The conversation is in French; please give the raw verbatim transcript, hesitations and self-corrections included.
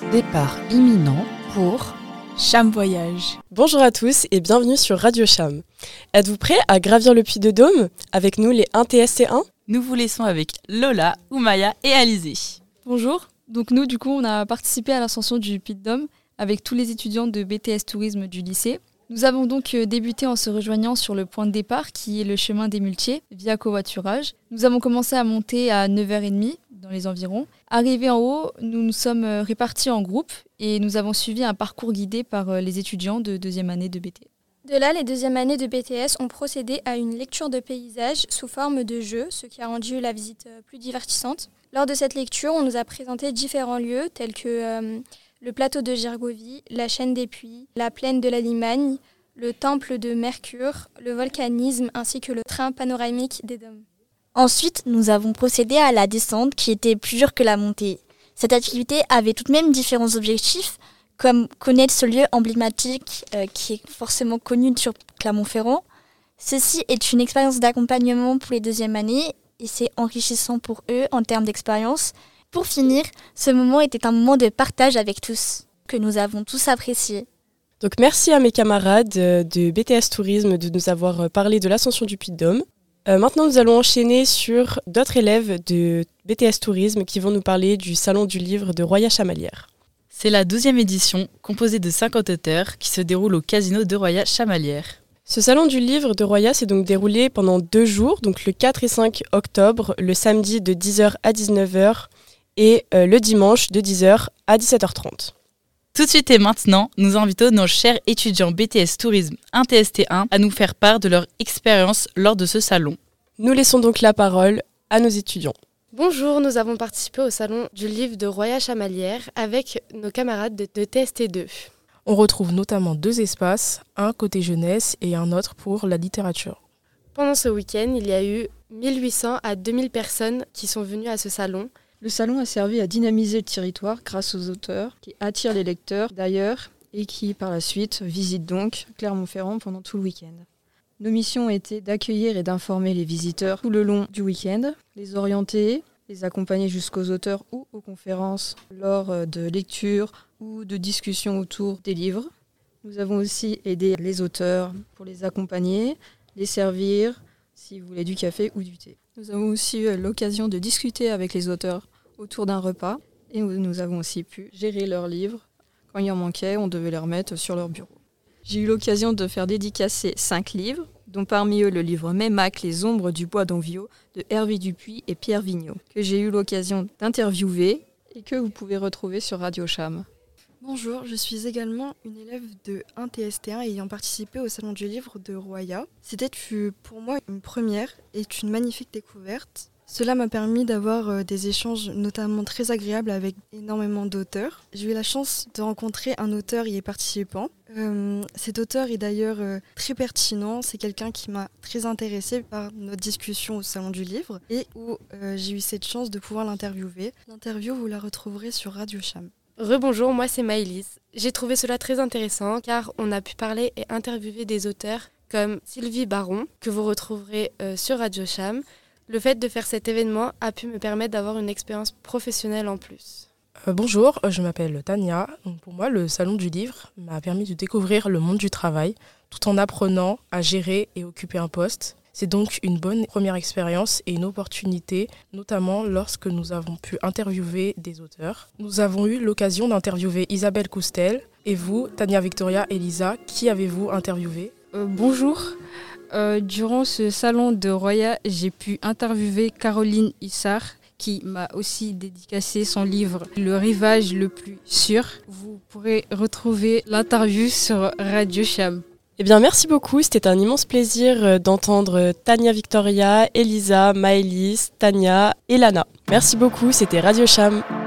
Départ imminent pour Cham Voyage. Bonjour à tous et bienvenue sur Radio Cham. Êtes-vous prêts à gravir le Puy de Dôme avec nous les un T S C un? Nous vous laissons avec Lola, Oumaya et Alizé. Bonjour, donc nous du coup on a participé à l'ascension du Puy de Dôme avec tous les étudiants de B T S Tourisme du lycée. Nous avons donc débuté en se rejoignant sur le point de départ qui est le chemin des Muletiers via covoiturage. Nous avons commencé à monter à neuf heures trente dans les environs. Arrivés en haut, nous nous sommes répartis en groupes et nous avons suivi un parcours guidé par les étudiants de deuxième année de B T S. De là, les deuxièmes années de B T S ont procédé à une lecture de paysages sous forme de jeu, ce qui a rendu la visite plus divertissante. Lors de cette lecture, on nous a présenté différents lieux tels que euh, le plateau de Gergovie, la chaîne des Puys, la plaine de la Limagne, le temple de Mercure, le volcanisme ainsi que le train panoramique des Dômes. Ensuite, nous avons procédé à la descente qui était plus dure que la montée. Cette activité avait tout de même différents objectifs, comme connaître ce lieu emblématique euh, qui est forcément connu sur Clermont-Ferrand. Ceci est une expérience d'accompagnement pour les deuxièmes années et c'est enrichissant pour eux en termes d'expérience. Pour finir, ce moment était un moment de partage avec tous, que nous avons tous apprécié. Donc merci à mes camarades de B T S Tourisme de nous avoir parlé de l'ascension du Puy de Dôme. Euh, maintenant, nous allons enchaîner sur d'autres élèves de B T S Tourisme qui vont nous parler du Salon du Livre de Roya-Chamalières. C'est la douzième édition, composée de cinquante auteurs, qui se déroule au casino de Roya-Chamalières. Ce Salon du Livre de Roya s'est donc déroulé pendant deux jours, donc le quatre et cinq octobre, le samedi de dix heures à dix-neuf heures et euh, le dimanche de dix heures à dix-sept heures trente. Tout de suite et maintenant, nous invitons nos chers étudiants B T S Tourisme un T S T un à nous faire part de leur expérience lors de ce salon. Nous laissons donc la parole à nos étudiants. Bonjour, nous avons participé au Salon du Livre de Roya-Chamalières avec nos camarades de, de T S T deux. On retrouve notamment deux espaces, un côté jeunesse et un autre pour la littérature. Pendant ce week-end, il y a eu mille huit cents à deux mille personnes qui sont venues à ce salon. Le salon a servi à dynamiser le territoire grâce aux auteurs qui attirent les lecteurs d'ailleurs et qui, par la suite, visitent donc Clermont-Ferrand pendant tout le week-end. Nos missions étaient d'accueillir et d'informer les visiteurs tout le long du week-end, les orienter, les accompagner jusqu'aux auteurs ou aux conférences lors de lectures ou de discussions autour des livres. Nous avons aussi aidé les auteurs pour les accompagner, les servir, si vous voulez du café ou du thé. Nous avons aussi eu l'occasion de discuter avec les auteurs autour d'un repas et nous avons aussi pu gérer leurs livres. Quand il en manquait, on devait les remettre sur leur bureau. J'ai eu l'occasion de faire dédicacer cinq livres, dont parmi eux le livre Mémac, Les ombres du bois d'Envieux de Hervé Dupuis et Pierre Vigneault, que j'ai eu l'occasion d'interviewer et que vous pouvez retrouver sur Radio Cham. Bonjour, je suis également une élève de un T S T un ayant participé au Salon du Livre de Roya. C'était pour moi une première et une magnifique découverte. Cela m'a permis d'avoir des échanges notamment très agréables avec énormément d'auteurs. J'ai eu la chance de rencontrer un auteur y est participant. Euh, cet auteur est d'ailleurs euh, très pertinent, c'est quelqu'un qui m'a très intéressée par notre discussion au Salon du Livre et où euh, j'ai eu cette chance de pouvoir l'interviewer. L'interview, vous la retrouverez sur Radio Cham. Rebonjour, moi c'est Maëlys. J'ai trouvé cela très intéressant car on a pu parler et interviewer des auteurs comme Sylvie Baron, que vous retrouverez euh, sur Radio Cham. Le fait de faire cet événement a pu me permettre d'avoir une expérience professionnelle en plus. Euh, bonjour, je m'appelle Tania. Donc pour moi, le Salon du Livre m'a permis de découvrir le monde du travail tout en apprenant à gérer et occuper un poste. C'est donc une bonne première expérience et une opportunité, notamment lorsque nous avons pu interviewer des auteurs. Nous avons eu l'occasion d'interviewer Isabelle Coustel. Et vous, Tania Victoria et Lisa, qui avez-vous interviewé ? euh, Bonjour, euh, durant ce salon de Roya, j'ai pu interviewer Caroline Issard, qui m'a aussi dédicacé son livre « Le rivage le plus sûr ». Vous pourrez retrouver l'interview sur Radio Cham. Eh bien, merci beaucoup. C'était un immense plaisir d'entendre Tania Victoria, Elisa, Maëlys, Tania et Lana. Merci beaucoup. C'était Radio Cham.